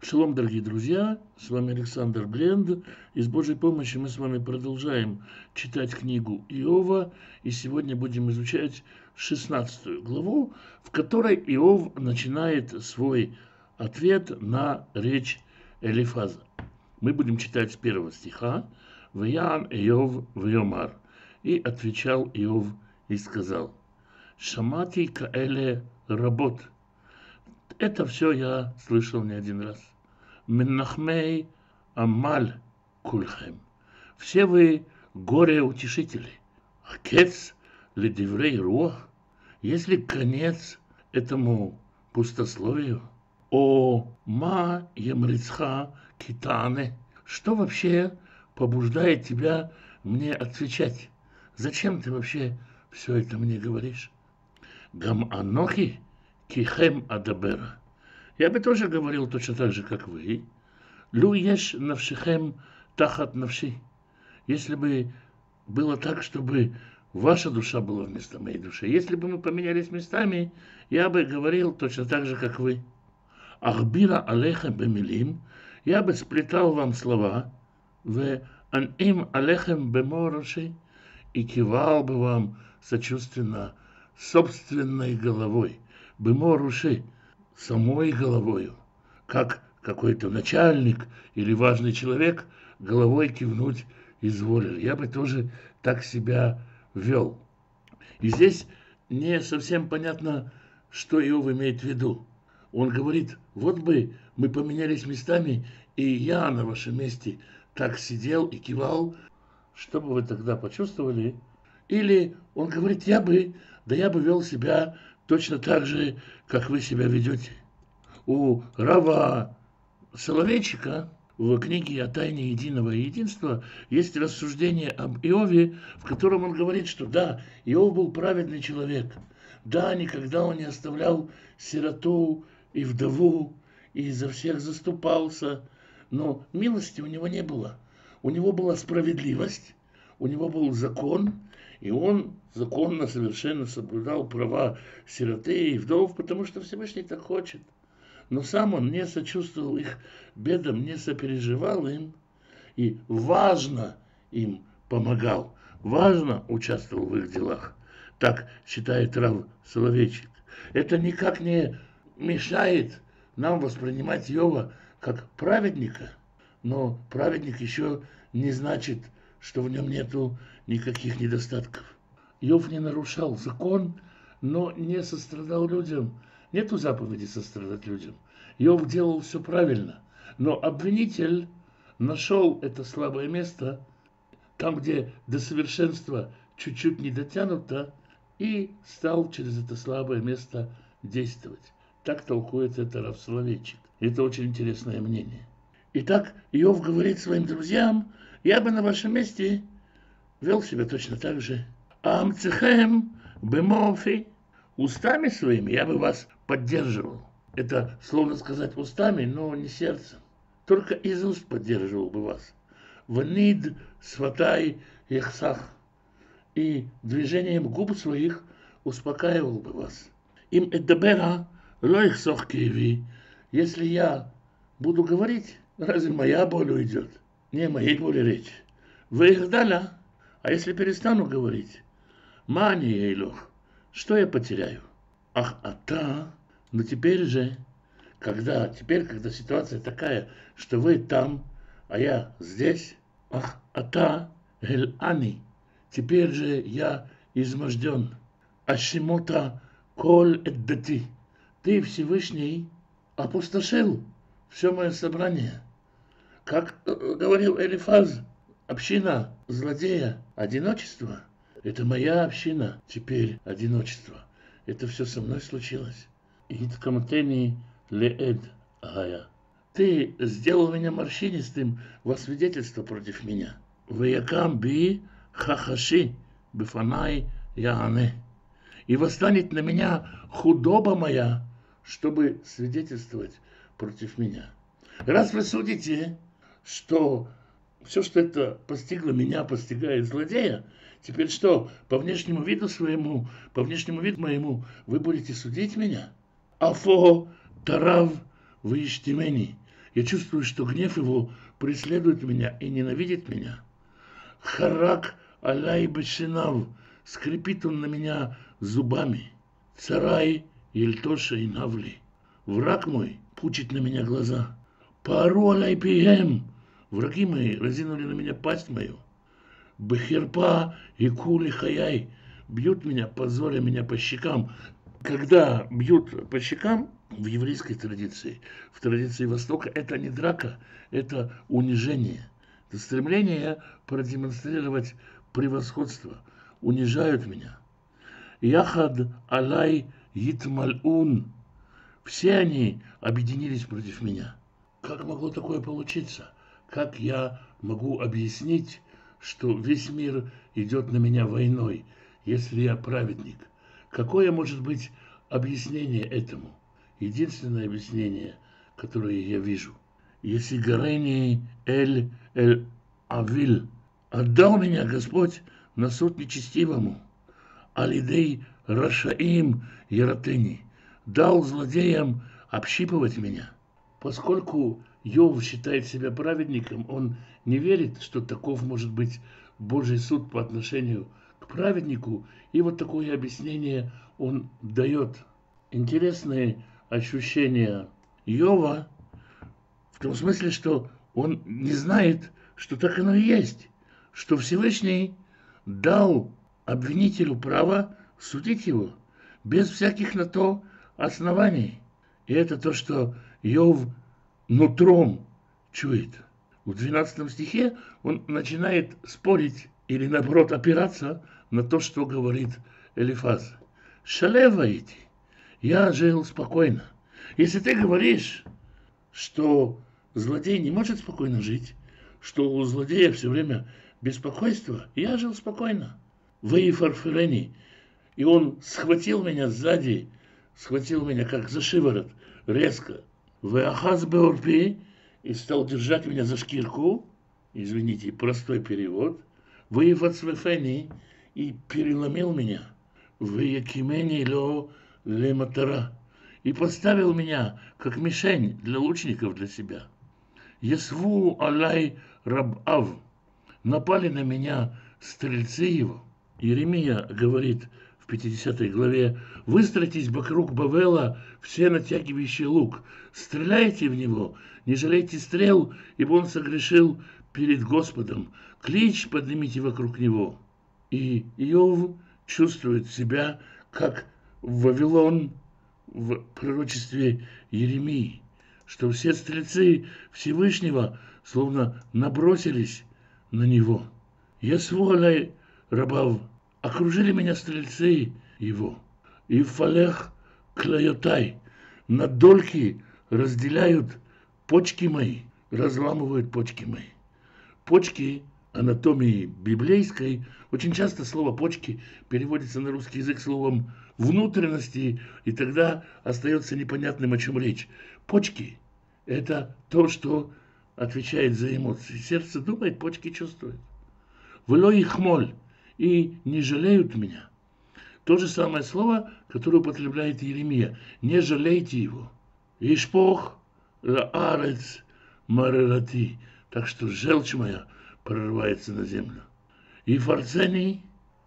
Шалом, дорогие друзья, с вами Александр Гленд, и с Божьей помощью мы с вами продолжаем читать книгу Иова, и сегодня будем изучать 16 главу, в которой Иов начинает свой ответ на речь Элифаза. Мы будем читать с первого стиха «Ваян Иов вьомар», и отвечал Иов и сказал: «Шамати каэле работ». Это все я слышал не один раз. Менахмей амаль кульхем. Все вы горе-утешители. Акец ледиврей руах. Если конец этому пустословию? О ма емрицха китане. Что вообще побуждает тебя мне отвечать? Зачем ты вообще все это мне говоришь? Гам анохи кихем адабера. Я бы тоже говорил точно так же, как вы. Лу еш навшихем тахат навши. Если бы было так, чтобы ваша душа была вместо моей души. Если бы мы поменялись местами, я бы говорил точно так же, как вы. Ахбира алехем бемилим. Я бы сплетал вам слова. В аним алехем бемороши. И кивал бы вам сочувственно собственной головой. Беморуши. Самой головою, как какой-то начальник или важный человек головой кивнуть изволил. Я бы тоже так себя вел. И здесь не совсем понятно, что Иов имеет в виду. Он говорит: вот бы мы поменялись местами, и я на вашем месте так сидел и кивал, что бы вы тогда почувствовали? Или он говорит: я бы вел себя точно так же, как вы себя ведете. У Рава Соловейчика в книге о тайне единого единства есть рассуждение об Иове, в котором он говорит, что да, Иов был праведный человек. Да, никогда он не оставлял сироту и вдову, и за всех заступался. Но милости у него не было. У него была справедливость, у него был закон, и он законно совершенно соблюдал права сироты и вдов, потому что Всевышний так хочет. Но сам он не сочувствовал их бедам, не сопереживал им, и важно им помогал, важно участвовал в их делах. Так считает Рав Соловейчик. Это никак не мешает нам воспринимать Иова как праведника, но праведник еще не значит, что в нем нету никаких недостатков. Иов не нарушал закон, но не сострадал людям. Нету заповеди сострадать людям. Иов делал все правильно, но обвинитель нашел это слабое место, там, где до совершенства чуть-чуть не дотянуто, и стал через это слабое место действовать. Так толкует это Рав Соловейчик. Это очень интересное мнение. Итак, Иов говорит своим друзьям: я бы на вашем месте вел себя точно так же. Амцехем бемофи. Устами своими я бы вас поддерживал. Это словно сказать устами, но не сердцем. Только из уст поддерживал бы вас. Ванид сватай яхсах. И движением губ своих успокаивал бы вас. Им эддабера лоихсох киеви. Если я буду говорить, разве моя боль уйдет? Не о моей боли речь. Вы их дали, а если перестану говорить? Мани ейлох. Что я потеряю? Ах, ата, но теперь же, когда ситуация такая, что вы там, а я здесь, ах, ата, эль ани, теперь же я изможден. Ашимота коль эддати, ты, Всевышний, опустошил все мое собрание. Как говорил Элифаз, община злодея, одиночество. Это моя община, теперь одиночество. Это все со мной случилось. Иткамтени леэд гая. Ты сделал меня морщинистым во свидетельство против меня. Ваякам би хахаши бифанай яане. И восстанет на меня худоба моя, чтобы свидетельствовать против меня. Раз вы судите, что все, что это постигло меня, постигает злодея, теперь что, по внешнему виду своему, по внешнему виду моему, вы будете судить меня? Афо тарав выштимени. Я чувствую, что гнев его преследует меня и ненавидит меня. Харак аляй бешинав, скрипит он на меня зубами. Царай ельтоша и навли. Враг мой пучит на меня глаза. Пару аляй пием. Враги мои разинули на меня пасть мою. Бехерпа и кули хаяй. Бьют меня, позоря меня по щекам. Когда бьют по щекам, в еврейской традиции, в традиции Востока, это не драка, это унижение. Это стремление продемонстрировать превосходство. Унижают меня. Яхад алай йитмальун. Все они объединились против меня. Как могло такое получиться? Как я могу объяснить, что весь мир идет на меня войной, если я праведник? Какое может быть объяснение этому? Единственное объяснение, которое я вижу. Если Гарени Авиль отдал меня Господь на суд нечестивому, Алидей Рашаим Яратени дал злодеям общипывать меня. Поскольку Йов считает себя праведником, он не верит, что таков может быть Божий суд по отношению к праведнику. И вот такое объяснение он дает. Интересные ощущения Йова в том смысле, что он не знает, что так оно и есть, что Всевышний дал обвинителю право судить его без всяких на то оснований. И это то, что Йов нутром чует. В 12 стихе он начинает спорить или, наоборот, опираться на то, что говорит Элифаз. Шалеваите, я жил спокойно. Если ты говоришь, что злодей не может спокойно жить, что у злодея все время беспокойство, я жил спокойно. Вы фарферени. И он схватил меня сзади, схватил меня как за шиворот, резко. Вы ахаз беорпи, и стал держать меня за шкирку, извините, простой перевод. Вы фацвефени, и переломил меня. Вы якимени ло лематара, и поставил меня как мишень для лучников для себя. Есву алай рабав, напали на меня стрельцы его. Иеремия говорит в 50 главе: «Выстроитесь вокруг Бавела, все натягивающие лук, стреляйте в него, не жалейте стрел, ибо он согрешил перед Господом. Клич поднимите вокруг него». И Иов чувствует себя, как Вавилон в пророчестве Иеремии, что все стрельцы Всевышнего словно набросились на него. Ясвуалай рабав, окружили меня стрельцы его. И фалех клайотай, на дольки разделяют почки мои, разламывают почки мои. Почки анатомии библейской, очень часто слово почки переводится на русский язык словом внутренности, и тогда остается непонятным, о чем речь. Почки – это то, что отвечает за эмоции. Сердце думает, почки чувствуют. Вло их моль, и не жалеют меня. То же самое слово, которое употребляет Иеремия. Не жалейте его. Ишпох лаарец марерати. Так что желчь моя прорывается на землю. И фарцени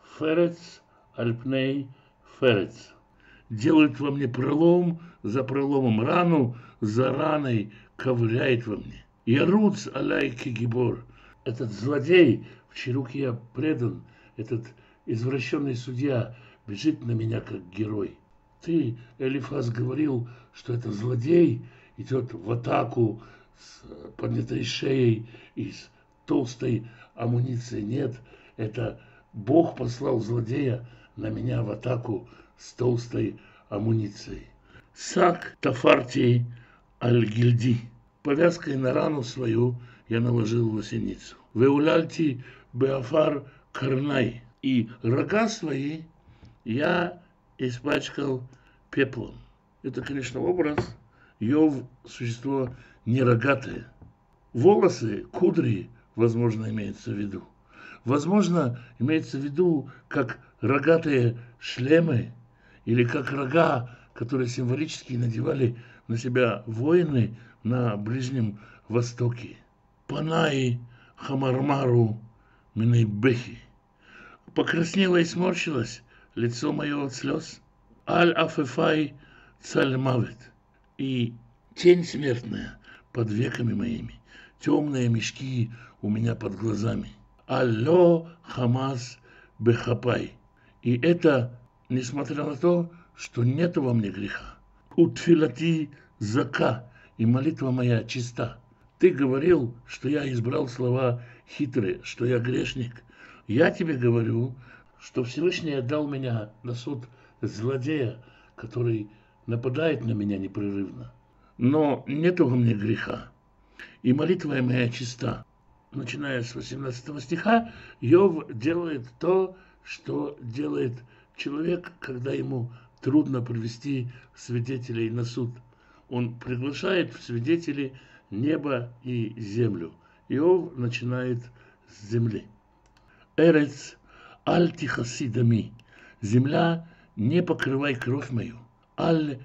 ферец альпней ферец. Делают во мне пролом за проломом, рану за раной ковыряет во мне. Яруц аляйки гибор. Этот злодей, в чьи руки я предан, этот извращенный судья бежит на меня как герой. Ты, Элифаз, говорил, что это злодей идет в атаку с поднятой шеей и с толстой амуницией. Нет, это Бог послал злодея на меня в атаку с толстой амуницией. Сак тафарти аль-гильди. Повязкой на рану свою я наложил лосиницу. Веуляльти беафар карнай. И рога свои я испачкал пеплом. Это, конечно, образ. Йов – существо нерогатое. Волосы, кудри, возможно, имеется в виду. Возможно, имеется в виду как рогатые шлемы или как рога, которые символически надевали на себя воины на Ближнем Востоке. Панай Хамармару Минайбехи. Покраснело и сморщилось лицо мое от слез. Аль-Афефай Цаль-Мавет. И тень смертная под веками моими. Темные мешки у меня под глазами. Алло Хамас Бехапай. И это несмотря на то, что нету во мне греха. Утфилати зака, и молитва моя чиста. Ты говорил, что я избрал слова хитрые, что я грешник. Я тебе говорю, что Всевышний отдал меня на суд злодея, который нападает на меня непрерывно. Но нету во мне греха, и молитва моя чиста. Начиная с 18 стиха, Иов делает то, что делает человек, когда ему трудно привести свидетелей на суд. Он приглашает в свидетели небо и землю. Иов начинает с земли. Эрец аль тихаси дами. Земля, не покрывай кровь мою. Аль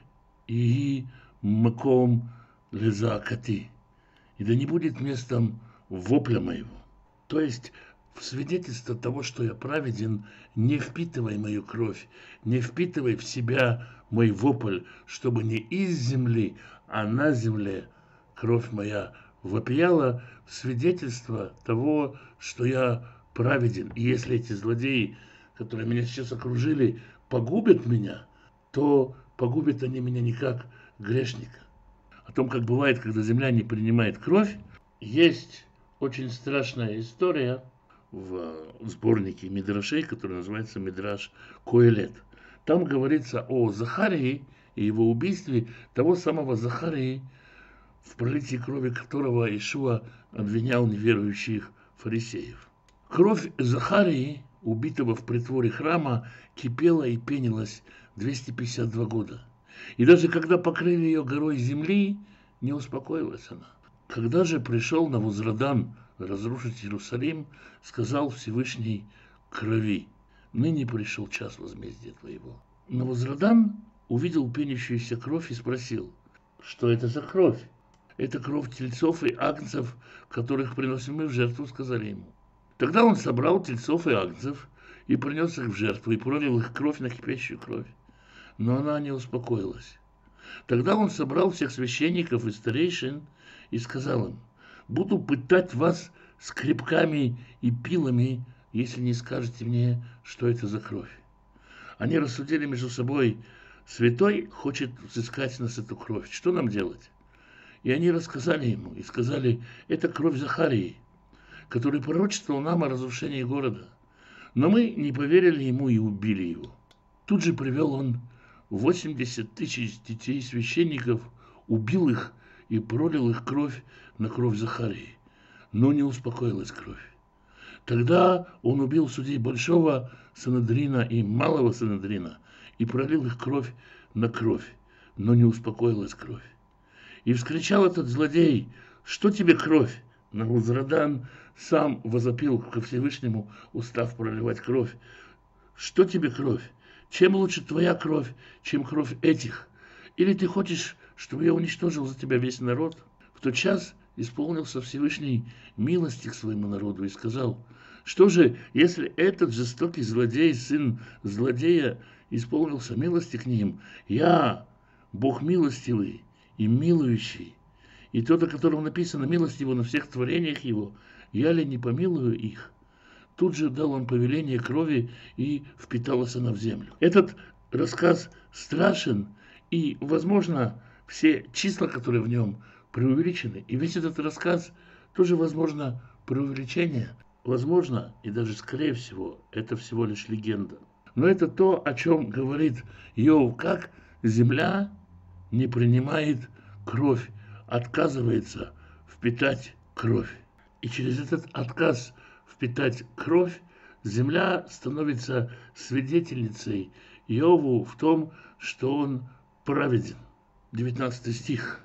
и маком лезаакати. И да не будет местом вопля моего. То есть в свидетельство того, что я праведен, не впитывай мою кровь, не впитывай в себя мой вопль, чтобы не из земли, а на земле кровь моя вопияла в свидетельство того, что я праведен. И если эти злодеи, которые меня сейчас окружили, погубят меня, то погубят они меня не как грешника. О том, как бывает, когда земля не принимает кровь, есть очень страшная история в сборнике Мидрашей, который называется Мидраш Коэлет. Там говорится о Захарии и его убийстве того самого Захарии, в пролитии крови которого Иешуа обвинял неверующих фарисеев. Кровь Захарии, убитого в притворе храма, кипела и пенилась 252 года. И даже когда покрыли ее горой земли, не успокоилась она. Когда же пришел Навузрадан разрушить Иерусалим, сказал Всевышний крови: ныне пришел час возмездия твоего. Навузрадан увидел пенящуюся кровь и спросил: что это за кровь? Это кровь тельцов и агнцев, которых приносим мы в жертву, сказали ему. Тогда он собрал тельцов и агнцев и принес их в жертву, и пролил их кровь на кипящую кровь. Но она не успокоилась. Тогда он собрал всех священников и старейшин и сказал им: буду пытать вас скребками и пилами, если не скажете мне, что это за кровь. Они рассудили между собой: святой хочет взыскать с нас эту кровь, что нам делать? И они рассказали ему, и сказали: это кровь Захарии, который пророчествовал нам о разрушении города. Но мы не поверили ему и убили его. Тут же привел он 80 тысяч детей священников, убил их и пролил их кровь на кровь Захарии. Но не успокоилась кровь. Тогда он убил судей большого Санедрина и малого Санедрина и пролил их кровь на кровь, но не успокоилась кровь. И вскричал этот злодей: что тебе кровь? Навузрадан сам возопил ко Всевышнему, устав проливать кровь: что тебе кровь? Чем лучше твоя кровь, чем кровь этих? Или ты хочешь, чтобы я уничтожил за тебя весь народ? В тот час исполнился Всевышний милости к своему народу и сказал: что же, если этот жестокий злодей, сын злодея, исполнился милости к ним? Я, Бог милостивый и милующий, и тот, о котором написано: милость его на всех творениях его, я ли не помилую их? Тут же дал он повеление крови, и впиталась она в землю. Этот рассказ страшен, и, возможно, все числа, которые в нем преувеличены, и весь этот рассказ тоже, возможно, преувеличение. Возможно, и даже скорее всего, это всего лишь легенда. Но это то, о чем говорит Иов, как земля не принимает кровь, отказывается впитать кровь. И через этот отказ впитать кровь земля становится свидетельницей Иову в том, что он праведен. 19 стих.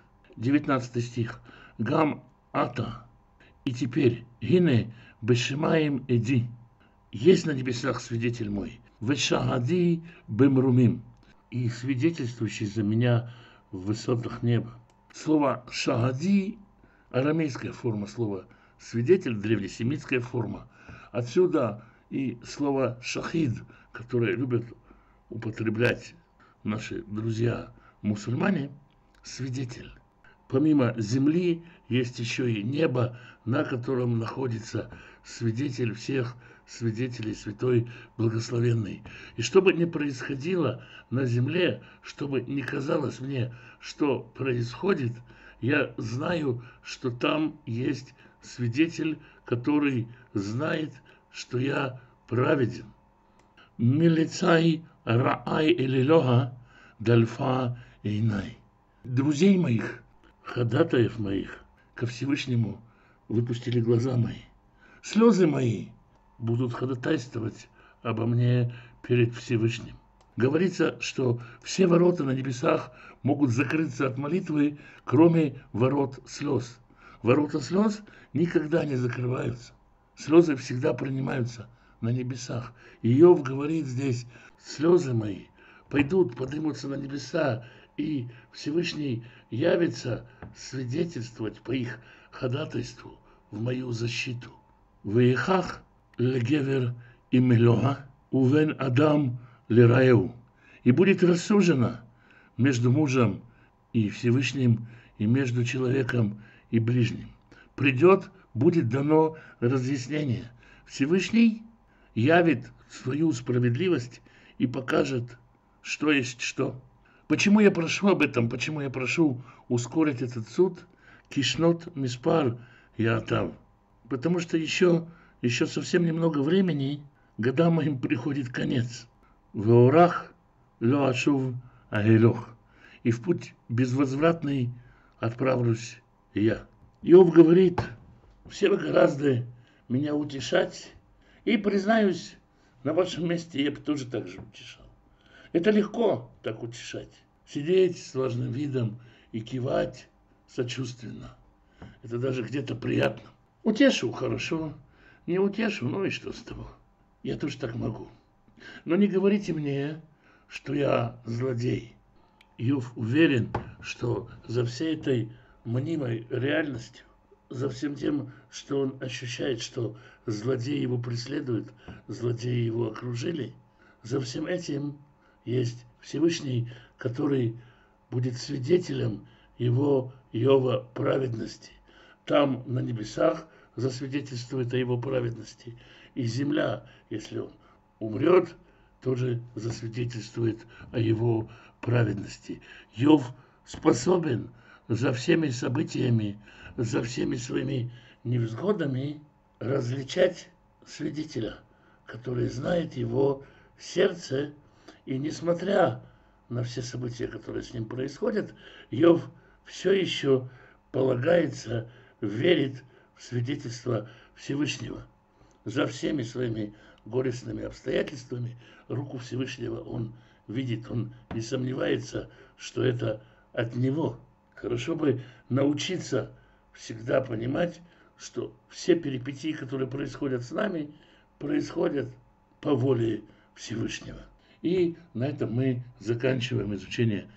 Гам ата. И теперь, гине бешимаем эди. Есть на небесах свидетель мой. Вешагади бемрумим. И свидетельствующий за меня в высотах неба. Слово «шагади» – арамейская форма слова «свидетель», древнесемитская форма. Отсюда и слово «шахид», которое любят употреблять наши друзья-мусульмане, свидетель. Помимо земли есть еще и небо, на котором находится свидетель всех свидетелей Святой Благословенной. И что бы ни происходило на земле, что бы ни казалось мне, что происходит, я знаю, что там есть свидетель, который знает, что я праведен. Милицай раай элилоха дальфа эйнай. Друзей моих, ходатаев моих ко Всевышнему выпустили глаза мои. Слезы мои будут ходатайствовать обо мне перед Всевышним. Говорится, что все ворота на небесах могут закрыться от молитвы, кроме ворот слез. Ворота слез никогда не закрываются. Слезы всегда принимаются на небесах. Иов говорит здесь: слезы мои пойдут, поднимутся на небеса, и Всевышний явится свидетельствовать по их ходатайству в мою защиту. Веихах легевер и мелоа, увен адам лираеу. И будет рассуждено между мужем и Всевышним, и между человеком и ближним. Придет, будет дано разъяснение. Всевышний явит свою справедливость и покажет, что есть что. Почему я прошу об этом? Почему я прошу ускорить этот суд? Кишнот миспар яатав. Потому что еще совсем немного времени, годам моим приходит конец. Веорах лоашув агелох. И в путь безвозвратный отправлюсь я. Иов говорит: все вы гораздо меня утешать, и, признаюсь, на вашем месте я бы тоже так же утешал. Это легко так утешать. Сидеть с важным видом и кивать сочувственно. Это даже где-то приятно. Утешу — хорошо. Не утешу — ну и что с того? Я тоже так могу. Но не говорите мне, что я злодей. Иов уверен, что за всей этой мнимой реальностью, за всем тем, что он ощущает, что злодеи его преследуют, злодеи его окружили, за всем этим есть Всевышний, который будет свидетелем его Иова праведности. Там, на небесах, засвидетельствует о его праведности. И земля, если он умрет, тоже засвидетельствует о его праведности. Иов способен за всеми событиями, за всеми своими невзгодами различать свидетеля, который знает его сердце. И несмотря на все события, которые с ним происходят, Иов все еще полагается, верит в свидетельство Всевышнего. За всеми своими горестными обстоятельствами руку Всевышнего он видит, он не сомневается, что это от него. Хорошо бы научиться всегда понимать, что все перипетии, которые происходят с нами, происходят по воле Всевышнего. И на этом мы заканчиваем изучение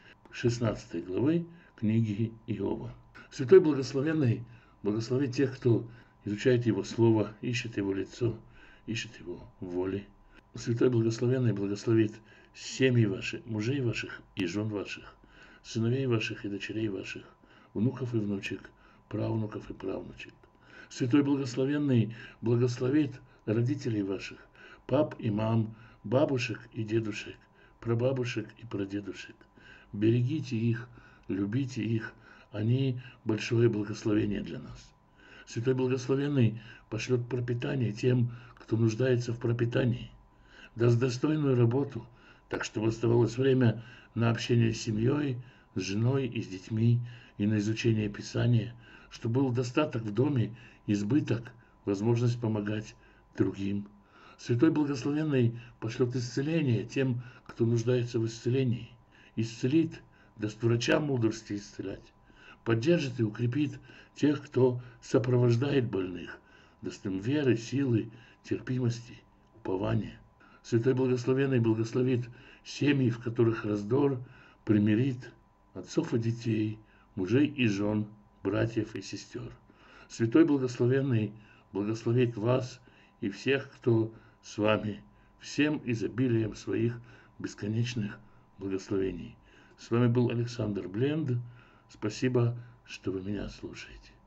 16 главы книги Иова. Святой Благословенный благословит тех, кто изучает Его Слово, ищет Его лицо, ищет Его воли. Святой Благословенный благословит семьи ваши, мужей ваших и жен ваших, сыновей ваших и дочерей ваших, внуков и внучек, правнуков и правнучек. Святой Благословенный благословит родителей ваших, пап и мам, бабушек и дедушек, прабабушек и прадедушек. Берегите их, любите их, они большое благословение для нас. Святой Благословенный пошлет пропитание тем, кто нуждается в пропитании, даст достойную работу, так чтобы оставалось время на общение с семьей, с женой и с детьми, и на изучение Писания, чтобы был достаток в доме, избыток, возможность помогать другим. Святой Благословенный пошлет исцеление тем, кто нуждается в исцелении. Исцелит, даст врачам мудрости исцелять. Поддержит и укрепит тех, кто сопровождает больных, даст им веры, силы, терпимости, упования. Святой Благословенный благословит семьи, в которых раздор, примирит отцов и детей, мужей и жен, братьев и сестер. Святой Благословенный благословит вас и всех, кто с вами, всем изобилием своих бесконечных благословений. С вами был Александр Бленд. Спасибо, что вы меня слушаете.